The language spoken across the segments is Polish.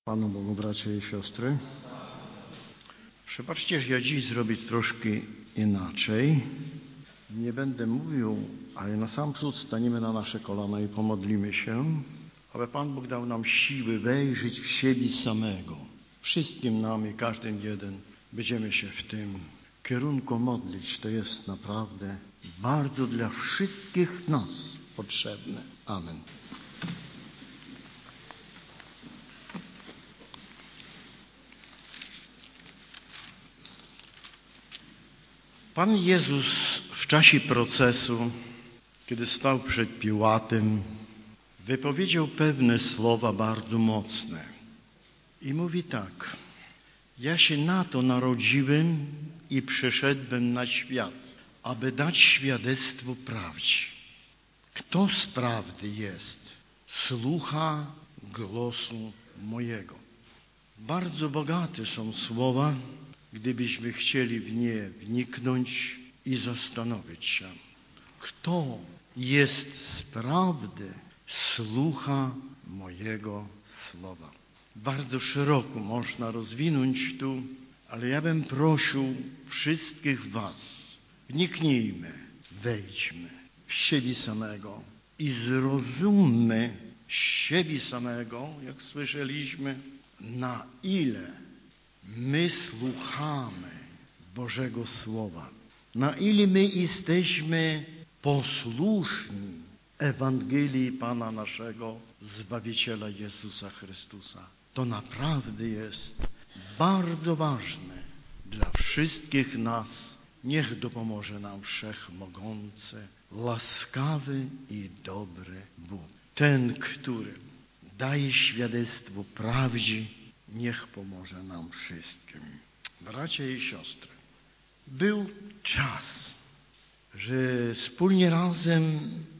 Panu Bogu, bracia i siostry. Przebaczcie, że ja dziś zrobię troszkę inaczej. Nie będę mówił, ale na sam przód staniemy na nasze kolana i pomodlimy się, aby Pan Bóg dał nam siły wejrzeć w siebie samego. Wszystkim nam i każdym jeden będziemy się w tym kierunku modlić. To jest naprawdę bardzo dla wszystkich nas potrzebne. Amen. Pan Jezus w czasie procesu, kiedy stał przed Piłatem, wypowiedział pewne słowa bardzo mocne. I mówi tak: ja się na to narodziłem i przyszedłem na świat, aby dać świadectwo prawdzie. Kto z prawdy jest, słucha głosu mojego. Bardzo bogate są słowa, gdybyśmy chcieli w nie wniknąć i zastanowić się. Kto jest z prawdy, słucha mojego słowa. Bardzo szeroko można rozwinąć tu, ale ja bym prosił wszystkich was, wniknijmy, wejdźmy w siebie samego i zrozummy siebie samego, jak słyszeliśmy, na ile my słuchamy Bożego Słowa, na ile my jesteśmy posłuszni Ewangelii Pana naszego Zbawiciela Jezusa Chrystusa. To naprawdę jest bardzo ważne dla wszystkich nas. Niech dopomoże nam Wszechmogący, łaskawy i dobry Bóg. Ten, który daje świadectwo prawdzie, niech pomoże nam wszystkim. Bracia i siostry, był czas, że wspólnie razem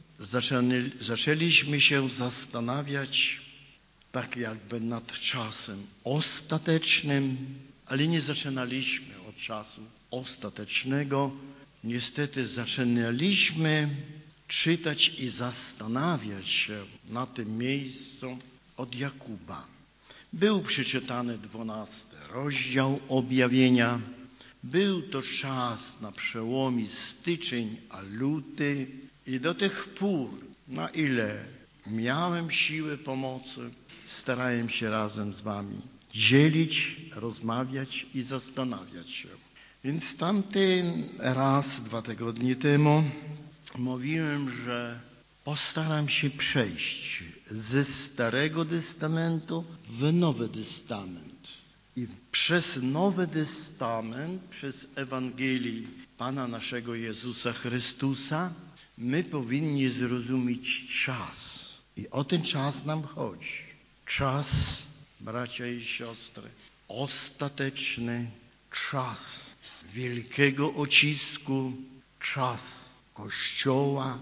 zaczęliśmy się zastanawiać tak jakby nad czasem ostatecznym, ale nie zaczynaliśmy od czasu ostatecznego. Niestety zaczynaliśmy czytać i zastanawiać się na tym miejscu od Jakuba. Był przeczytany 12 rozdział Objawienia. Był to czas na przełomie styczeń a luty i do tych pór, na ile miałem siłę pomocy, starałem się razem z wami dzielić, rozmawiać i zastanawiać się. Więc tamten raz, 2 tygodnie temu, mówiłem, że postaram się przejść ze Starego Testamentu w Nowy Testament. I przez Nowy Testament, przez Ewangelię Pana naszego Jezusa Chrystusa, my powinni zrozumieć czas. I o ten czas nam chodzi. Czas, bracia i siostry, ostateczny czas wielkiego ocisku, czas Kościoła,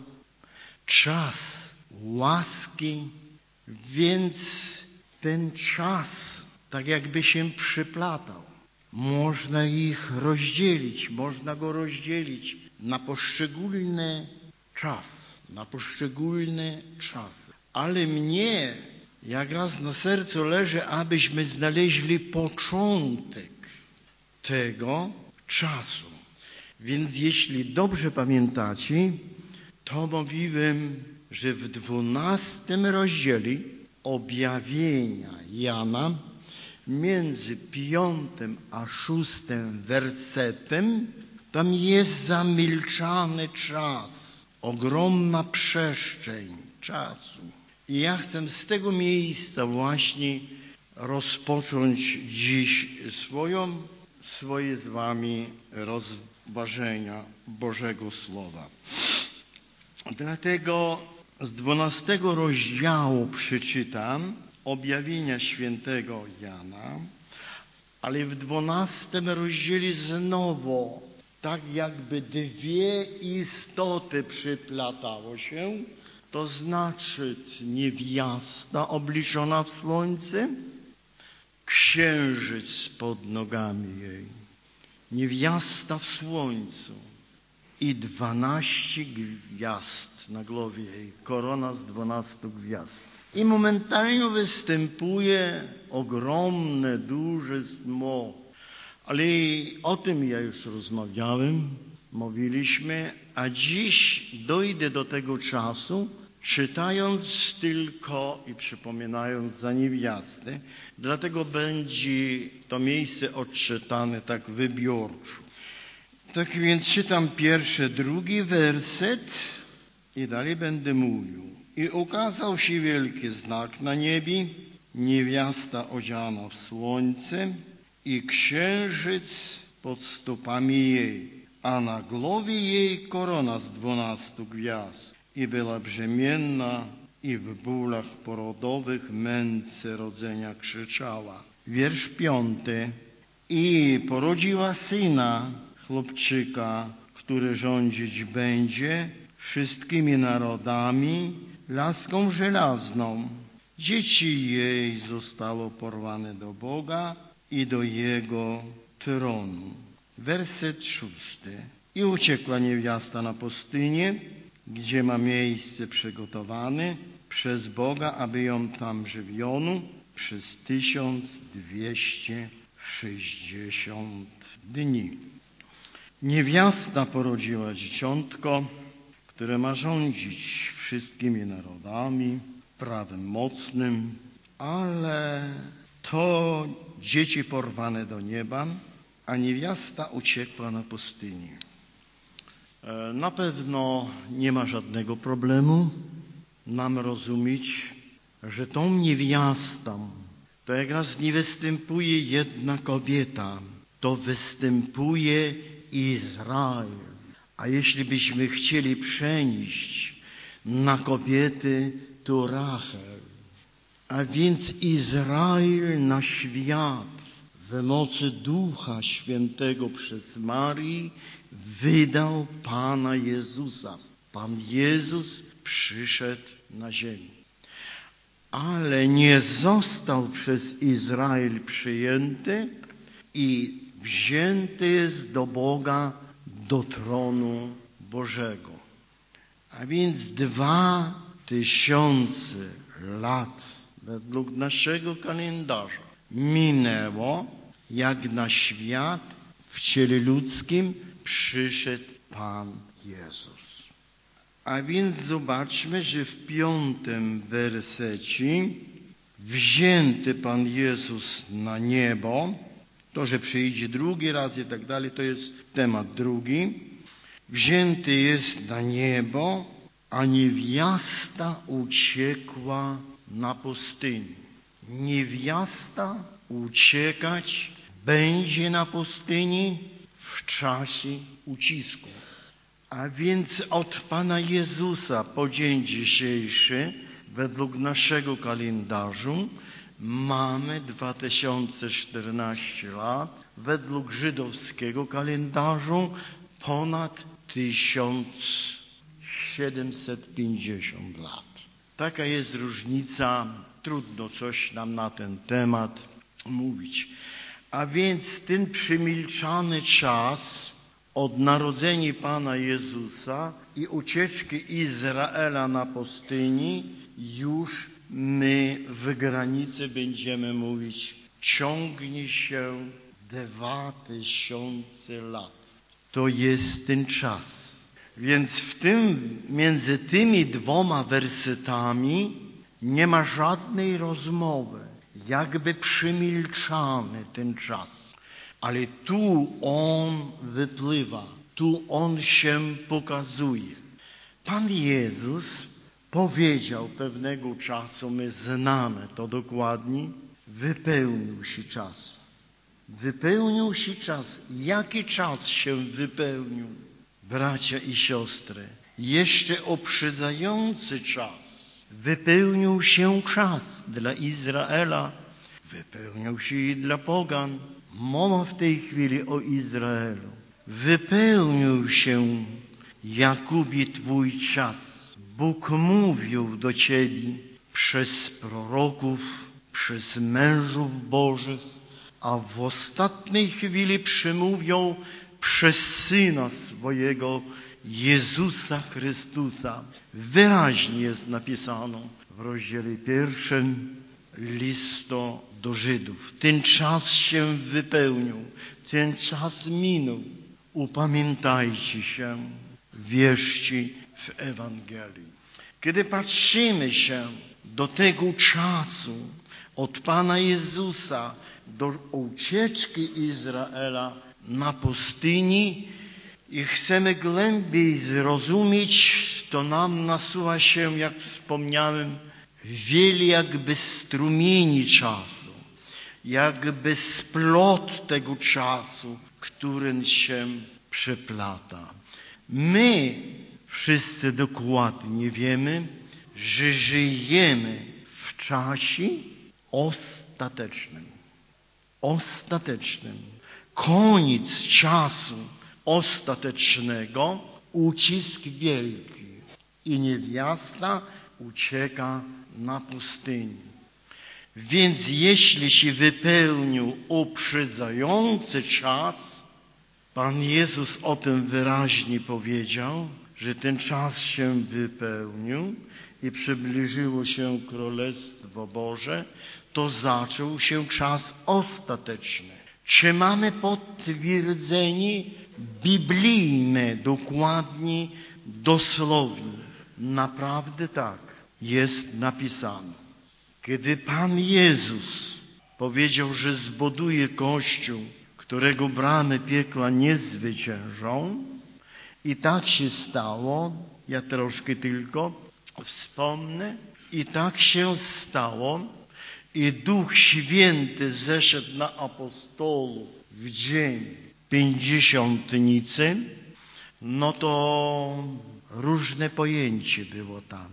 czas łaski, więc ten czas tak jakby się przyplatał. Można go rozdzielić na poszczególny czas, na poszczególne czasy. Ale mnie jak raz na sercu leży, abyśmy znaleźli początek tego czasu. Więc jeśli dobrze pamiętacie, to mówiłem, że w 12 rozdziale Objawienia Jana, między 5 a 6 wersetem, tam jest zamilczany czas, ogromna przestrzeń czasu. I ja chcę z tego miejsca właśnie rozpocząć dziś swoje z wami rozważenia Bożego Słowa. Dlatego z 12 rozdziału przeczytam Objawienia świętego Jana, ale w 12 rozdziale znowu tak jakby dwie istoty przyplatało się, to znaczy niewiasta obliczona w słońce, księżyc pod nogami jej, niewiasta w słońcu i 12 gwiazd na głowie jej, korona z 12 gwiazd. I momentalnie występuje ogromne, duże smog. Ale o tym ja już rozmawiałem, mówiliśmy, a dziś dojdę do tego czasu, czytając tylko i przypominając za niewiastę, dlatego będzie to miejsce odczytane tak wybiórczo. Tak więc czytam pierwszy, drugi werset i dalej będę mówił. I ukazał się wielki znak na niebie, niewiasta odziana w słońce i księżyc pod stopami jej, a na głowie jej korona z 12 gwiazd. I była brzemienna i w bólach porodowych męce rodzenia krzyczała. Wiersz 5. I porodziła syna, chłopczyka, który rządzić będzie wszystkimi narodami, laską żelazną. Dzieci jej zostało porwane do Boga i do Jego tronu. Werset 6. I uciekła niewiasta na pustynię, gdzie ma miejsce przygotowane przez Boga, aby ją tam żywiono przez 1260 dni. Niewiasta porodziła dzieciątko, które ma rządzić wszystkimi narodami, prawem mocnym, ale to dzieci porwane do nieba, a niewiasta uciekła na pustynię. Na pewno nie ma żadnego problemu nam rozumieć, że tą niewiastą to jak raz nie występuje jedna kobieta, to występuje Izrael. A jeśli byśmy chcieli przenieść na kobiety, to Rachel. A więc Izrael na świat w mocy Ducha Świętego przez Marii wydał Pana Jezusa. Pan Jezus przyszedł na ziemię. Ale nie został przez Izrael przyjęty i wzięty jest do Boga, do tronu Bożego. A więc 2000 lat według naszego kalendarza minęło, jak na świat w ciele ludzkim przyszedł Pan Jezus. A więc zobaczmy, że w 5. wersecie wzięty Pan Jezus na niebo, to, że przyjdzie drugi raz i tak dalej, to jest temat drugi. Wzięty jest na niebo, a niewiasta uciekła na pustynię. Niewiasta uciekać będzie na pustyni w czasie ucisku. A więc od Pana Jezusa po dzień dzisiejszy, według naszego kalendarzu, mamy 2014 lat, według żydowskiego kalendarzu ponad 1750 lat. Taka jest różnica, trudno coś nam na ten temat mówić. A więc ten przemilczany czas od narodzenia Pana Jezusa i ucieczki Izraela na pustyni, już my w granicy będziemy mówić, ciągnie się 2000 lat. To jest ten czas. Więc w tym, między tymi dwoma wersetami nie ma żadnej rozmowy, jakby przemilczany ten czas. Ale tu on wypływa, tu on się pokazuje. Pan Jezus powiedział pewnego czasu, my znamy to dokładnie, wypełnił się czas. Wypełnił się czas. Jaki czas się wypełnił? Bracia i siostry, jeszcze uprzedzający czas. Wypełnił się czas dla Izraela, wypełnił się i dla pogan. Mowa w tej chwili o Izraelu. Wypełnił się, Jakubie, Twój czas. Bóg mówił do Ciebie przez proroków, przez mężów Bożych, a w ostatniej chwili przemówił przez Syna swojego, Jezusa Chrystusa. Wyraźnie jest napisano w w rozdziale 1 listu do Żydów. Ten czas się wypełnił, ten czas minął. Upamiętajcie się, wierzcie w Ewangelię. Kiedy patrzymy się do tego czasu od Pana Jezusa do ucieczki Izraela na pustyni i chcemy głębiej zrozumieć, to nam nasuwa się, jak wspomniałem, wiele jakby strumieni czasu, jakby splot tego czasu, który się przeplata. My wszyscy dokładnie wiemy, że żyjemy w czasie ostatecznym. Ostatecznym. Koniec czasu ostatecznego, ucisk wielki i niewiasta ucieka na pustyni. Więc jeśli się wypełnił uprzedzający czas, Pan Jezus o tym wyraźnie powiedział, że ten czas się wypełnił i przybliżyło się Królestwo Boże, to zaczął się czas ostateczny. Czy mamy potwierdzenie biblijne, dokładnie, dosłownie? Naprawdę tak, jest napisane. Kiedy Pan Jezus powiedział, że zbuduje Kościół, którego bramy piekła nie zwyciężą, i tak się stało, ja troszkę tylko wspomnę, i tak się stało, i Duch Święty zeszedł na apostołów w dzień Pięćdziesiątnicy, no to różne pojęcie było tam.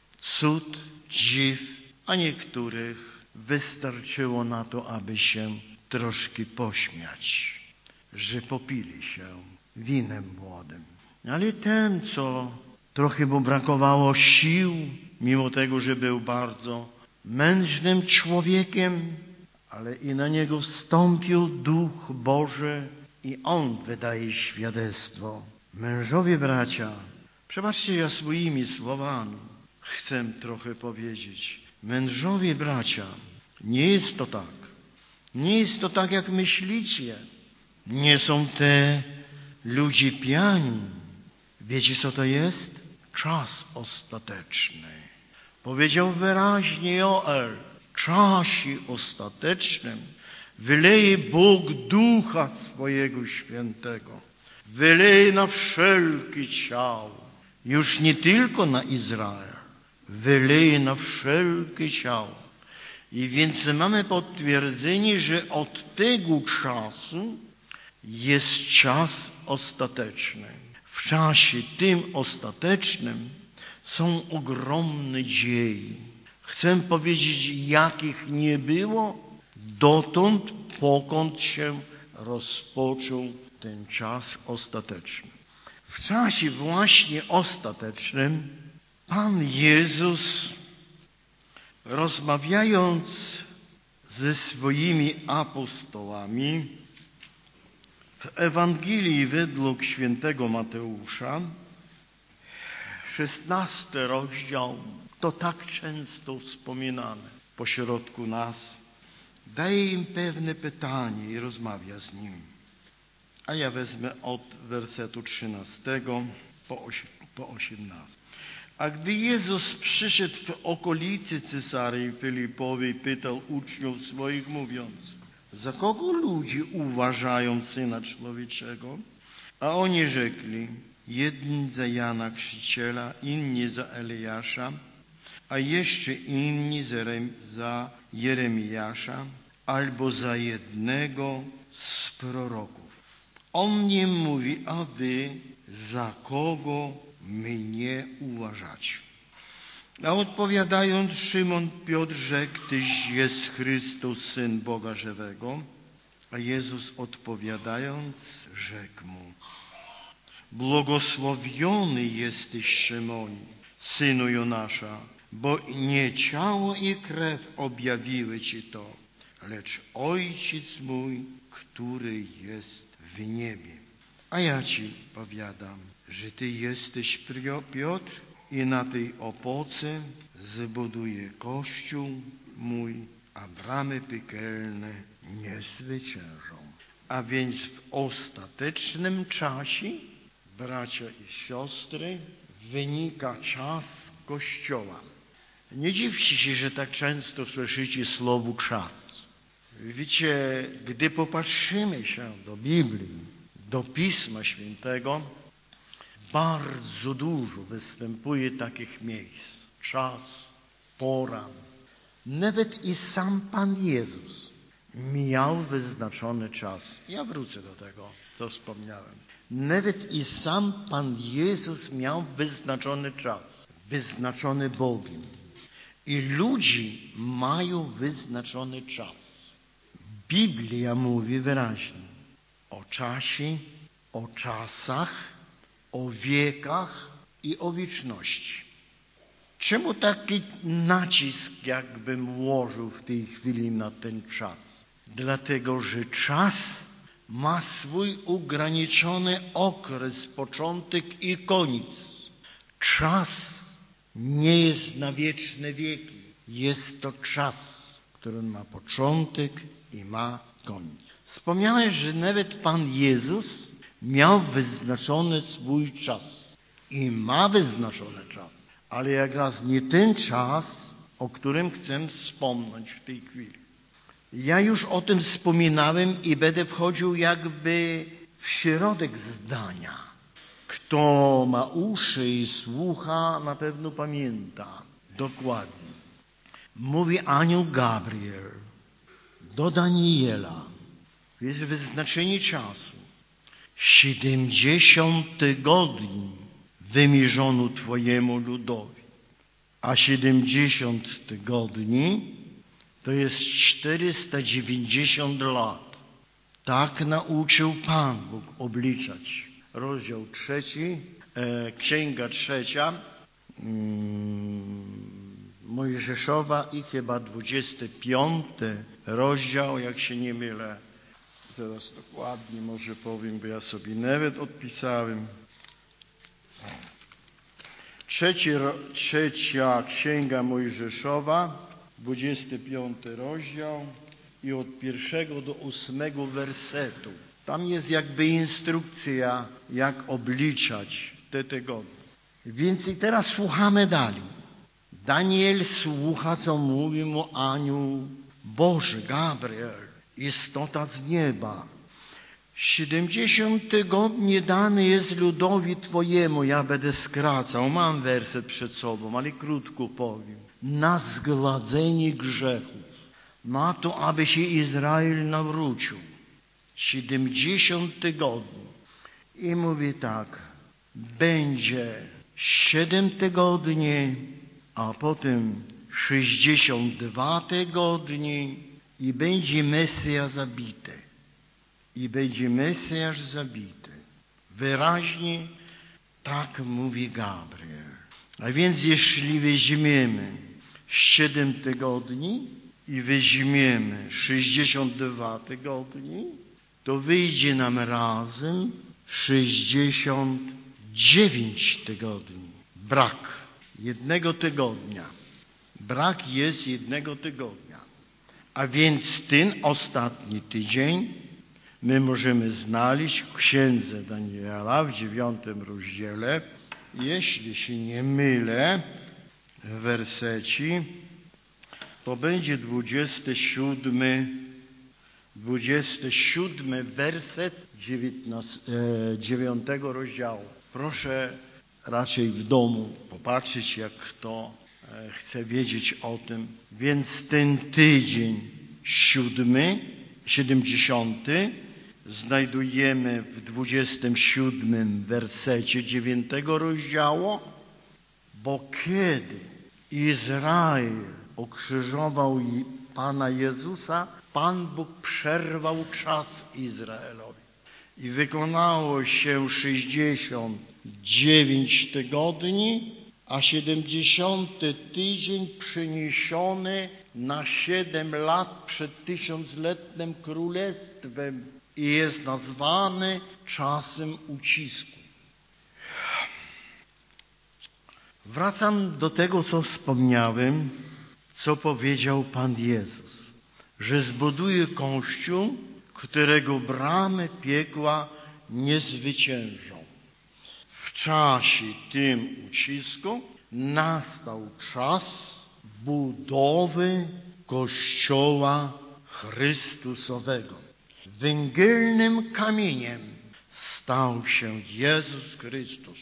Cud, dziw, a niektórych wystarczyło na to, aby się troszkę pośmiać, że popili się winem młodym. Ale ten, co trochę mu brakowało sił, mimo tego, że był bardzo mężnym człowiekiem, ale i na niego wstąpił Duch Boży i on wydaje świadectwo. Mężowie, bracia, przebaczcie, ja swoimi słowami chcę trochę powiedzieć. Mężowie, bracia, nie jest to tak. Nie jest to tak, jak myślicie. Nie są te ludzie pijani. Wiecie, co to jest? Czas ostateczny. Powiedział wyraźnie Joel, w czasie ostatecznym wyleje Bóg Ducha swojego Świętego. Wyleje na wszelkie ciało. Już nie tylko na Izrael. Wyleje na wszelkie ciało. I więc mamy potwierdzenie, że od tego czasu jest czas ostateczny. W czasie tym ostatecznym są ogromne dzieje. Chcę powiedzieć, jakich nie było dotąd, pokąd się rozpoczął ten czas ostateczny. W czasie właśnie ostatecznym Pan Jezus, rozmawiając ze swoimi apostołami w Ewangelii według świętego Mateusza, 16 rozdział, to tak często wspominane pośrodku nas, daje im pewne pytanie i rozmawia z nim. A ja wezmę od wersetu 13 po 18. A gdy Jezus przyszedł w okolicy Cezarei Filipowej, pytał uczniów swoich, mówiąc: za kogo ludzie uważają Syna Człowieczego? A oni rzekli: jedni za Jana Chrzciciela, inni za Eliasza, a jeszcze inni za Jeremiasza, albo za jednego z proroków. On nie mówi: a wy za kogo mnie uważacie? A odpowiadając, Szymon Piotr rzekł: Tyś jest Chrystus, Syn Boga żywego. A Jezus odpowiadając, rzekł mu: błogosławiony jesteś, Szymonie, synu Jonasza, bo nie ciało i krew objawiły ci to, lecz Ojciec mój, który jest w niebie. A ja ci powiadam, że ty jesteś Piotr i na tej opoce zbuduje Kościół mój, a bramy piekielne nie zwyciężą. A więc w ostatecznym czasie, bracia i siostry, wynika czas Kościoła. Nie dziwcie się, że tak często słyszycie słowo czas. Widzicie, gdy popatrzymy się do Biblii, do Pisma Świętego, bardzo dużo występuje takich miejsc. Czas, pora. Nawet i sam Pan Jezus miał wyznaczony czas. Ja wrócę do tego, co wspomniałem. Nawet i sam Pan Jezus miał wyznaczony czas, wyznaczony Bogiem. I ludzie mają wyznaczony czas. Biblia mówi wyraźnie o czasie, o czasach, o wiekach i o wieczności. Czemu taki nacisk jakbym włożył w tej chwili na ten czas? Dlatego, że czas ma swój ograniczony okres, początek i koniec. Czas nie jest na wieczne wieki. Jest to czas, który ma początek i ma koniec. Wspomniałem, że nawet Pan Jezus miał wyznaczony swój czas i ma wyznaczony czas. Ale jak raz nie ten czas, o którym chcę wspomnieć w tej chwili. Ja już o tym wspominałem i będę wchodził jakby w środek zdania. Kto ma uszy i słucha, na pewno pamięta dokładnie. Mówi anioł Gabriel do Daniela. Jest wyznaczenie czasu. 70 tygodni wymierzono Twojemu ludowi. A 70 tygodni to jest 490 lat. Tak nauczył Pan Bóg obliczać. Rozdział 3, Księga 3, Mojżeszowa i chyba 25 rozdział, jak się nie mylę. Zaraz dokładnie może powiem, bo ja sobie nawet odpisałem. Trzecia Księga Mojżeszowa, 25 rozdział i od 1 do 8 wersetu. Tam jest jakby instrukcja, jak obliczać te tygodnie. Więc i teraz słuchamy dalej. Daniel słucha, co mówi mu anioł Boży, Gabriel, istota z nieba. 70 tygodni dane jest ludowi Twojemu. Ja będę skracał. Mam werset przed sobą, ale krótko powiem. Na zgładzenie grzechów. Na to, aby się Izrael nawrócił. 70 tygodni. I mówi tak. Będzie 7 tygodni, a potem 62 tygodni i będzie Mesjasz zabity. I będzie Mesjasz zabity. Wyraźnie tak mówi Gabriel. A więc jeśli weźmiemy 7 tygodni i weźmiemy 62 tygodni, to wyjdzie nam razem 69 tygodni. Brak jednego tygodnia. Brak jest jednego tygodnia. A więc ten ostatni tydzień my możemy znaleźć w Księdze Daniela w 9 rozdziale, jeśli się nie mylę, w wersecie, to będzie 27 werset 9 rozdziału. Proszę raczej w domu popatrzeć, jak kto chce wiedzieć o tym. Więc ten tydzień 70 znajdujemy w 27 wersecie 9 rozdziału, bo kiedy Izrael ukrzyżował Pana Jezusa, Pan Bóg przerwał czas Izraelowi. I wykonało się 69 tygodni, a 70 tydzień przeniesiony na 7 lat przed 1000-letnim królestwem i jest nazwany czasem ucisku. Wracam do tego, co wspomniałem, co powiedział Pan Jezus, że zbuduje Kościół, którego bramy piekła nie zwyciężą. W czasie tym ucisku nastał czas budowy Kościoła Chrystusowego. Węgielnym kamieniem stał się Jezus Chrystus.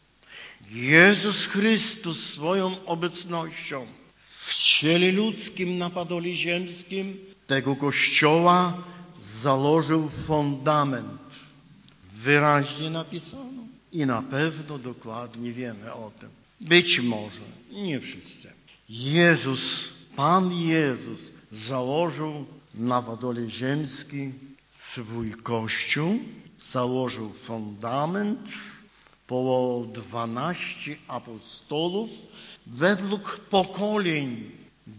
Jezus Chrystus swoją obecnością w ciele ludzkim na podoli ziemskim tego Kościoła założył fundament. Wyraźnie napisano i na pewno dokładnie wiemy o tym. Być może, nie wszyscy. Pan Jezus założył na podoli ziemskim swój Kościół, założył fundament, powołał 12 apostołów według pokoleń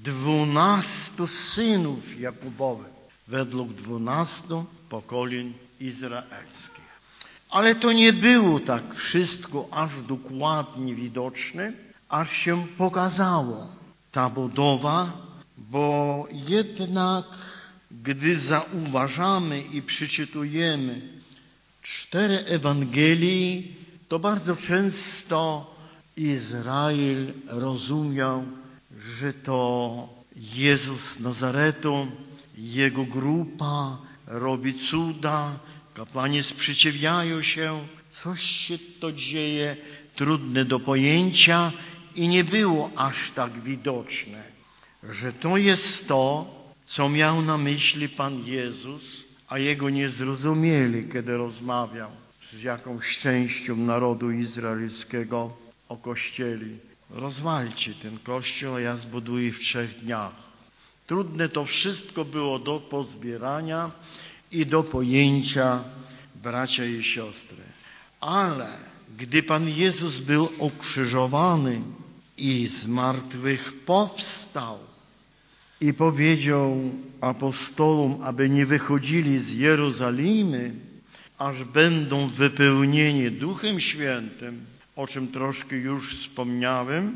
12 synów Jakubowych, według 12 pokoleń izraelskich. Ale to nie było tak wszystko aż dokładnie widoczne, aż się pokazało ta budowa, bo jednak gdy zauważamy i przeczytujemy 4 Ewangelii, to bardzo często Izrael rozumiał, że to Jezus z Nazaretu, Jego grupa robi cuda, kapłani sprzeciwiają się, coś się to dzieje, trudne do pojęcia i nie było aż tak widoczne, że to jest to, co miał na myśli Pan Jezus, a Jego nie zrozumieli, kiedy rozmawiał z jakąś częścią narodu izraelskiego o Kościele. Rozwalcie ten Kościół, a ja zbuduję w 3 dniach. Trudne to wszystko było do pozbierania i do pojęcia, bracia i siostry. Ale gdy Pan Jezus był ukrzyżowany i z martwych powstał i powiedział apostołom, aby nie wychodzili z Jerozolimy, aż będą wypełnieni Duchem Świętym, o czym troszkę już wspomniałem,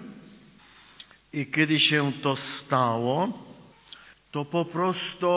i kiedy się to stało, to po prostu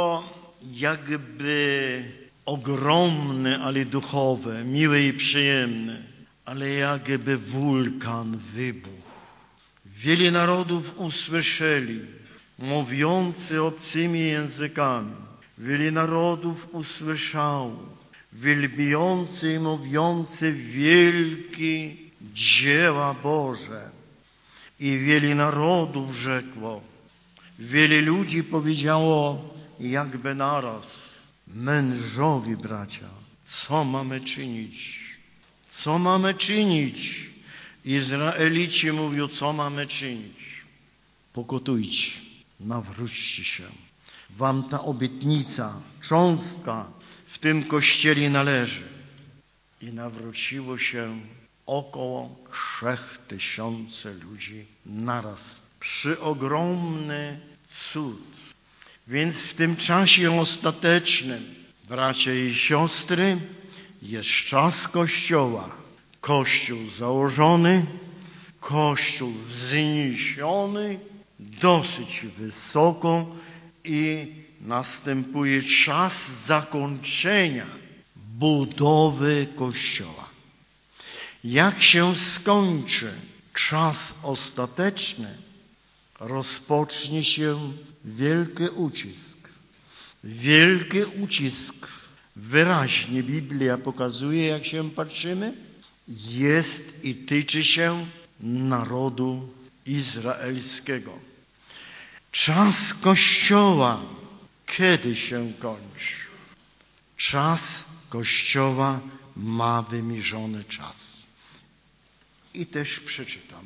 jakby ogromne, ale duchowe, miłe i przyjemne, ale jakby wulkan wybuchł. Wiele narodów usłyszeli, mówiący obcymi językami. Wiele narodów usłyszało, wielbiący i mówiący wielkie dzieła Boże. I wiele narodów rzekło, wiele ludzi powiedziało jakby naraz: mężowie, bracia, co mamy czynić? Co mamy czynić? Izraelici mówią, co mamy czynić? Pokutujcie, nawróćcie się. Wam ta obietnica, cząstka w tym Kościele należy. I nawróciło się około 3000 ludzi naraz. Przeogromny cud. Więc w tym czasie ostatecznym, bracia i siostry, jest czas Kościoła. Kościół założony, Kościół wzniesiony dosyć wysoko i następuje czas zakończenia budowy Kościoła. Jak się skończy czas ostateczny, rozpocznie się wielki ucisk. Wielki ucisk. Wyraźnie Biblia pokazuje, jak się patrzymy, jest i tyczy się narodu izraelskiego. Czas Kościoła kiedy się kończy? Czas Kościoła ma wymierzony czas. I też przeczytam.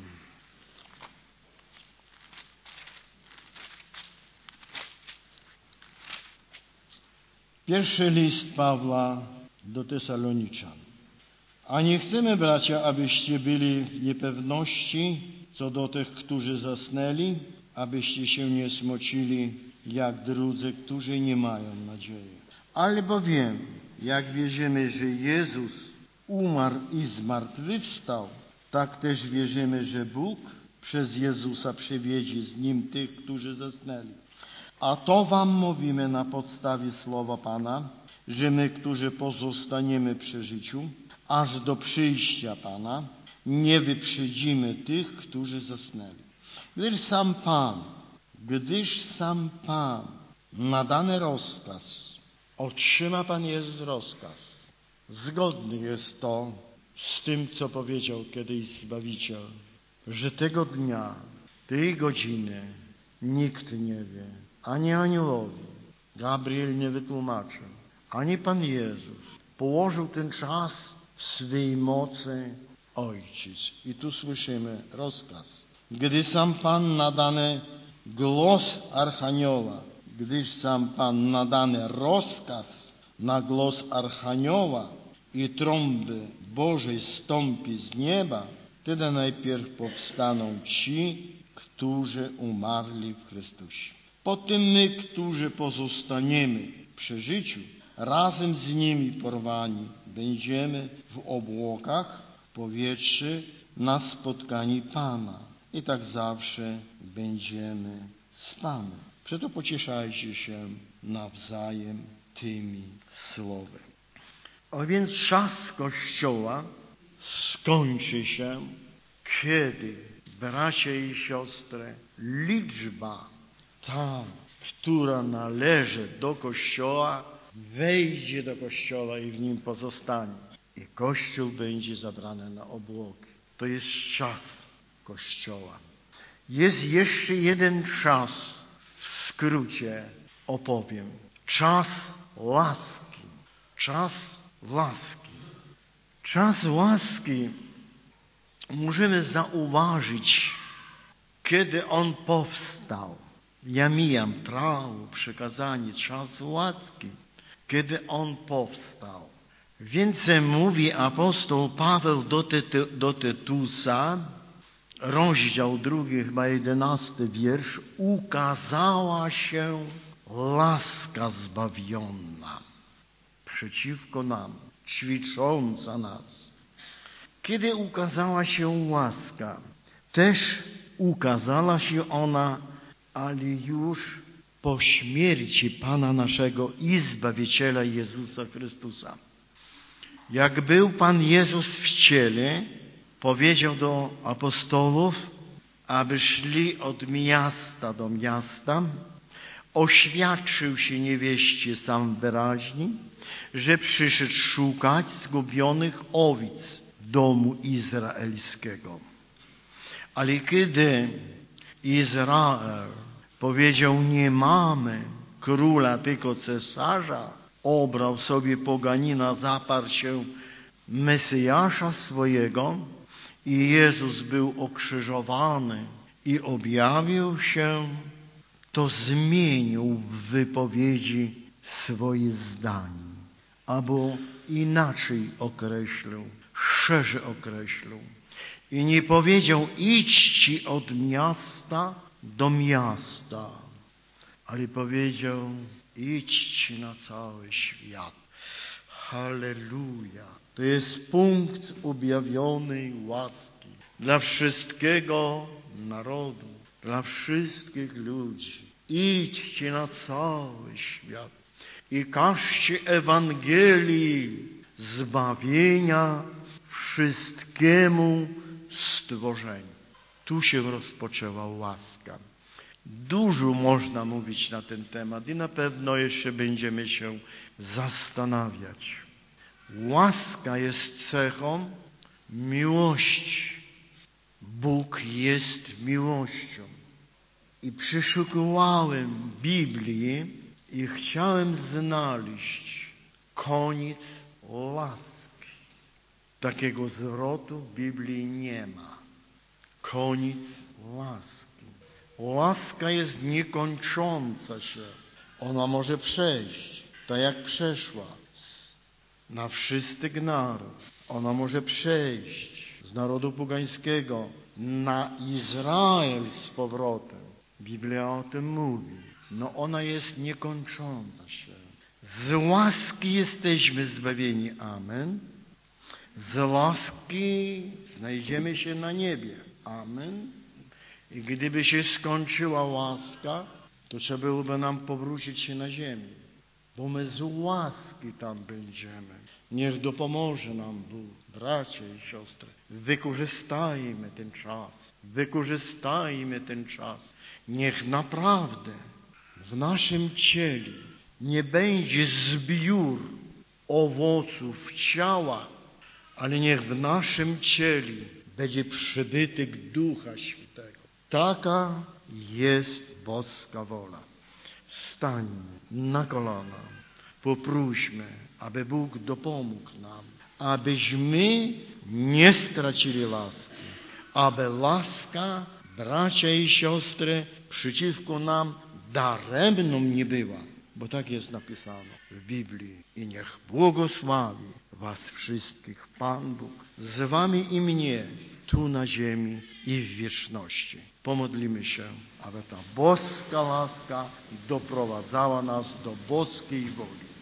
Pierwszy list Pawła do Tesaloniczan. A nie chcemy, bracia, abyście byli w niepewności co do tych, którzy zasnęli, abyście się nie smocili jak drudzy, którzy nie mają nadziei. Albowiem, jak wierzymy, że Jezus umarł i zmartwychwstał, tak też wierzymy, że Bóg przez Jezusa przywiezie z Nim tych, którzy zasnęli. A to wam mówimy na podstawie słowa Pana, że my, którzy pozostaniemy przy życiu, aż do przyjścia Pana, nie wyprzedzimy tych, którzy zasnęli. Gdyż sam Pan nadany rozkaz, otrzyma Pan Jezus rozkaz. Zgodny jest to z tym, co powiedział kiedyś Zbawiciel, że tego dnia, tej godziny nikt nie wie, ani aniołowie, Gabriel nie wytłumaczył, ani Pan Jezus. Położył ten czas w swej mocy Ojciec. I tu słyszymy rozkaz. Gdy sam Pan nadany głos Archanioła, gdyż sam Pan nadany rozkaz na głos Archanioła i trąby Bożej stąpi z nieba, wtedy najpierw powstaną ci, którzy umarli w Chrystusie. Potem my, którzy pozostaniemy przy życiu, razem z nimi porwani będziemy w obłokach, w powietrzu na spotkanie Pana. I tak zawsze będziemy z Panem. Przeto pocieszajcie się nawzajem tymi słowy. A więc czas Kościoła skończy się, kiedy, bracia i siostry, liczba ta, która należy do Kościoła, wejdzie do Kościoła i w nim pozostanie. I Kościół będzie zabrany na obłoki. To jest czas Kościoła. Jest jeszcze jeden czas, w skrócie opowiem. Czas łaski. Czas łaski. Czas łaski możemy zauważyć, kiedy on powstał. Ja mijam prawo, przykazanie, czas łaski, kiedy on powstał. Więcej mówi apostoł Paweł do Tytusa, rozdział 2, chyba 11 wiersz, ukazała się łaska zbawionna przeciwko nam, ćwicząca nas. Kiedy ukazała się łaska, też ukazała się ona, ale już po śmierci Pana naszego i Zbawiciela Jezusa Chrystusa. Jak był Pan Jezus w ciele, powiedział do apostołów, aby szli od miasta do miasta, oświadczył się niewieście sam wyraźnie, że przyszedł szukać zgubionych owiec domu izraelskiego. Ale kiedy Izrael powiedział, nie mamy króla, tylko cesarza, obrał sobie poganina, zaparł się Mesjasza swojego i Jezus był okrzyżowany i objawił się, to zmienił w wypowiedzi swoje zdanie, albo inaczej określił, szerzej określił. I nie powiedział, idźcie od miasta do miasta, ale powiedział, idźcie na cały świat. Halleluja! To jest punkt objawionej łaski dla wszystkiego narodu, dla wszystkich ludzi. Idźcie na cały świat i każcie Ewangelii zbawienia wszystkiemu stworzeniu. Tu się rozpoczęła łaska. Dużo można mówić na ten temat i na pewno jeszcze będziemy się zastanawiać. Łaska jest cechą miłości. Bóg jest miłością. I przeszukiwałem Biblię i chciałem znaleźć koniec łaski. Takiego zwrotu w Biblii nie ma. Koniec łaski. Łaska jest niekończąca się. Ona może przejść, tak jak przeszła na wszystkich naród. Ona może przejść z narodu pogańskiego na Izrael z powrotem. Biblia o tym mówi. No ona jest niekończąca się. Z łaski jesteśmy zbawieni. Amen. Z łaski znajdziemy się na niebie. Amen. I gdyby się skończyła łaska, to trzeba byłoby nam powrócić się na ziemię, bo my z łaski tam będziemy. Niech dopomoże nam Bóg, bracia i siostry. Wykorzystajmy ten czas. Wykorzystajmy ten czas. Niech naprawdę w naszym ciele nie będzie zbiór owoców ciała, ale niech w naszym ciele będzie przybytek Ducha Świętego. Taka jest boska wola. Stańmy na kolana, popróśmy, aby Bóg dopomógł nam, abyśmy nie stracili laski, aby laska, bracia i siostry, przeciwko nam daremną nie była, bo tak jest napisano w Biblii. I niech błogosławi was wszystkich Pan Bóg, z wami i mnie, tu na ziemi i w wieczności. Pomodlimy się, aby ta boska łaska doprowadzała nas do boskiej woli.